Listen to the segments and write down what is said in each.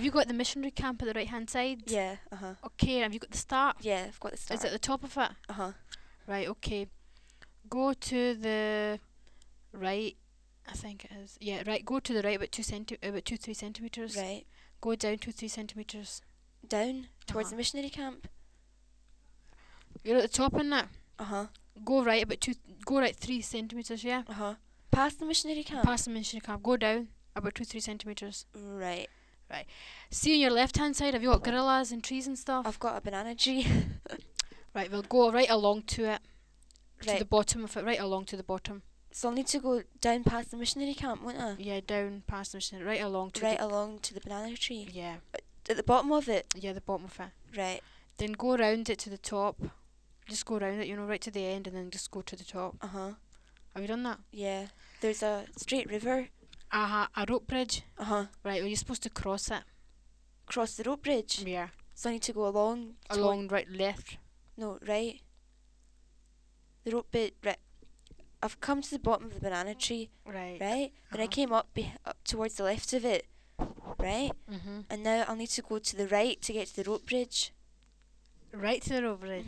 Have you got the missionary camp at the right hand side? Yeah. Okay, have you got the start? Yeah, I've got the start. Is it at the top of it? Right, okay. Go to the right, I think it is. Yeah, right, go to the right about 3 centimetres. Right. Go down 3 centimetres. Down towards Uh-huh. the missionary camp. You're at the top in that. Uh-huh. Go right about go right 3 centimetres, yeah? Uh-huh. Past the missionary camp. Past the missionary camp. Go down about 3 centimetres. Right. See on your left hand side, have you got gorillas and trees and stuff? I've got a banana tree. Right, we'll go right along to it. To the Right. bottom of it, right along to the bottom. So I'll need to go down past the missionary camp, won't I? Yeah, down past the missionary, right along to Right along to the banana tree. Yeah. At the bottom of it. Yeah, the bottom of it. Right. Then go around it to the top. Just go around it, right to the end, and then just go to the top. Uh-huh. Have you done that? Yeah. There's a straight river. A rope bridge. Uh-huh. Right, well, you're supposed to cross it. Cross the rope bridge. Yeah. So I need to go along. Along, right, left. No, right. The rope bit. Right. I've come to the bottom of the banana tree. Right. Right. Then I came up towards the left of it. Right. Mhm. And now I'll need to go to the right to get to the rope bridge. Right to the rope bridge.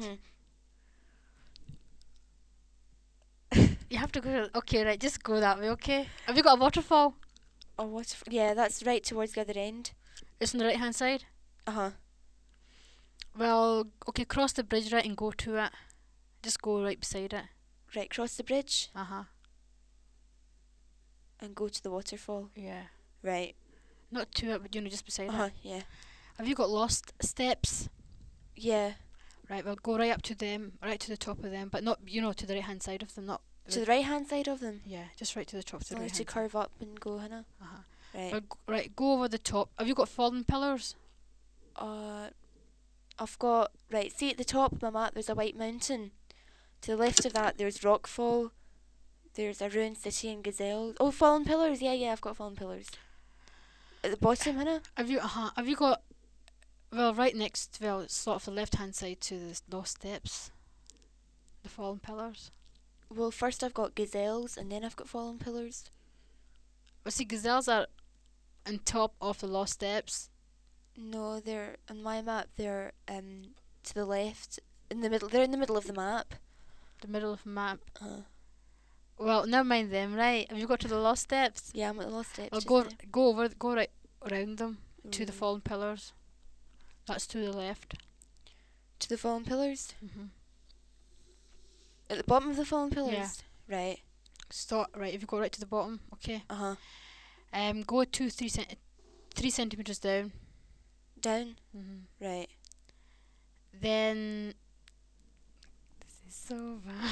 You have to go. Okay, right. Just go that way. Okay. Have you got a waterfall? Oh, what? Yeah, that's right towards the other end. It's on the right hand side. Uh-huh. Well, okay. Cross the bridge, right, and go to it. Just go right beside it. Right, cross the bridge. Uh-huh. And go to the waterfall. Yeah. Right. Not to it, but just beside Uh-huh, it. yeah. Have you got lost steps? Yeah. Right, well, go right up to them, right to the top of them, but not, to the right hand side of them, not. To the right hand side of them? Yeah, just right to the top. So I need to curve up and go, Hannah. Uh-huh. Right. Well, right, go over the top. Have you got fallen pillars? I've got, right, see at the top of my map there's a white mountain. To the left of that there's Rockfall. There's a ruined city and gazelles. Oh, fallen pillars. Yeah, I've got fallen pillars. At the bottom, Hannah? Have you got, well, right next, well, it's sort of the left-hand side to the lost steps. The fallen pillars. Well, first I've got gazelles and then I've got fallen pillars. Well, see, gazelles are on top of the lost steps. No, they're, on my map, they're to the left. In the middle. They're in the middle of the map. The middle of the map. Well, never mind them, right? Have you got to the lost steps? Yeah, I'm at the lost steps. Well, go right around them to the fallen pillars. That's to the left. To the fallen pillars? Mhm. At the bottom of the fallen pillars? Yeah. Right. Stop. Right, if you go right to the bottom, okay. Uh-huh. Go 3 centimeters down. Down? Mhm. Right. Then this is so bad.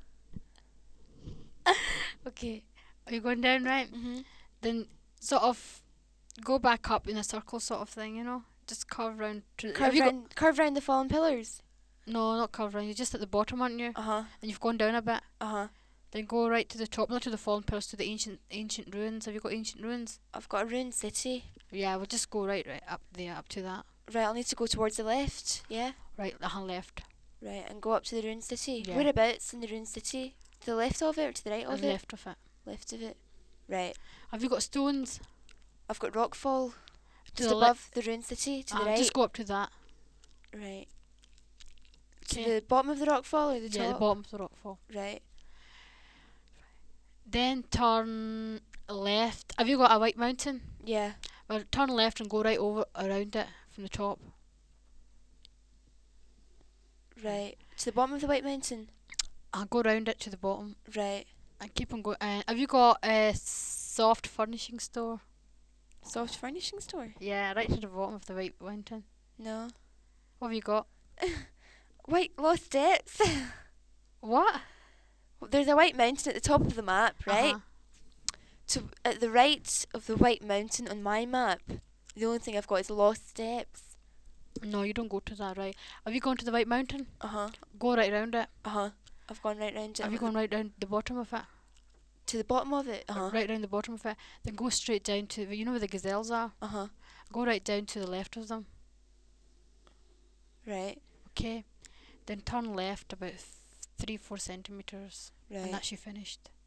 Okay, are you going down, right? Mhm. Then sort of go back up in a circle, sort of thing. Just curve round. Curve round the fallen pillars? No, not curve round. You're just at the bottom, aren't you? Uh-huh. And you've gone down a bit. Uh-huh. Then go right to the top, not to the fallen pillars, to the ancient ruins. Have you got ancient ruins? I've got a ruined city. Yeah, we'll just go right up there, up to that. Right, I'll need to go towards the left, yeah? Right, left. Right, and go up to the ruined city. Yeah. Whereabouts in the ruined city? To the left of it or to the right of it? Left of it. Left of it. Right. Have you got stones? I've got Rockfall. To Just the above the ruined city, to the right. Just go up to that. Right. Okay. To the bottom of the Rockfall or the top? Yeah, the bottom of the rockfall. Right. Then turn left. Have you got a white mountain? Yeah. Well, turn left and go right around it from the top. Right. To the bottom of the White Mountain? I'll go round it to the bottom. Right. And keep on going. Have you got a soft furnishing store? Soft furnishing store? Yeah, right to the bottom of the white mountain. No. What have you got? White lost steps. What? There's a white mountain at the top of the map, right? Uh-huh. At the right of the white mountain on my map, the only thing I've got is lost steps. No, you don't go to that, right? Have you gone to the white mountain? Uh-huh. Go right round it. Uh-huh. I've gone right round it. Have you gone right down the bottom of it? To the bottom of it? Uh-huh. Right round the bottom of it. Then go straight down to, where the gazelles are? Uh-huh. Go right down to the left of them. Right. Okay. Then turn left about 3-4 centimetres. Right. And that's you finished.